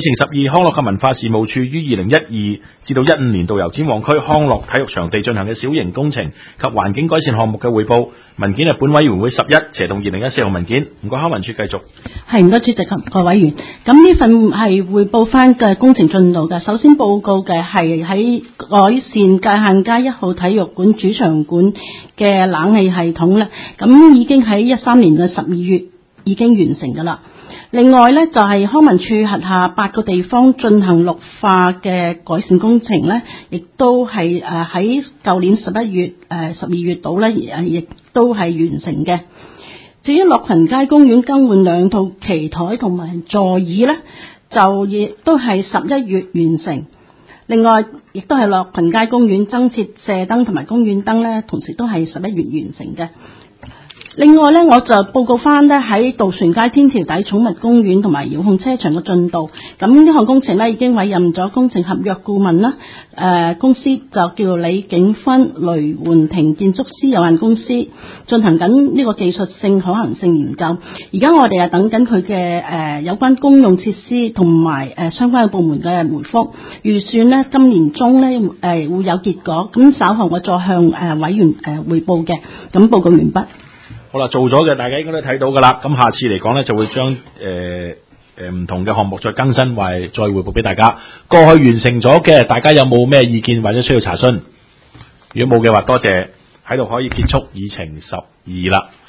12康樂及文化事務處於2012至到15年度由展旺區康樂體育場地進行嘅小型工程及環境改善項目嘅匯報文件係本委員會11/2014號文件。唔該，康文署繼續。 係，唔該主席及各位委員。咁呢份係匯報翻嘅工程進度嘅。首先報告嘅係喺改善界限街1號體育館主場館嘅冷氣系統咧，咁已經喺13年嘅12月已經完成㗎啦。另外咧就係康文署轄下8個地方進行綠化嘅改善工程咧，亦都係喺舊年11月12月度咧亦都係完成嘅。至於樂群街公園更換2套旗台同埋座椅咧，就亦都係11月完成。另外亦都係樂群街公園增設射燈同埋公園燈咧，同時都係11月完成嘅。另外咧，我就報告翻咧喺渡船街天橋底寵物公園同埋遙控車場嘅進度。咁呢項工程咧已經委任咗工程合約顧問啦，公司就叫李景芬雷煥庭建築師有限公司，進行緊呢個技術性可行性研究。而家我哋等緊佢嘅有關公用設施同埋相關嘅部門嘅回覆，預算咧今年中咧會有結果。咁稍後我再向委員匯報嘅。咁報告完畢。 好啦，做咗嘅大家應該都睇到噶啦。咁下次嚟講咧，就會將唔同嘅項目再更新，或係再匯報俾大家。過去完成咗嘅，大家有冇咩意見或者需要查詢？如果冇嘅話，多謝喺度可以結束議程12啦。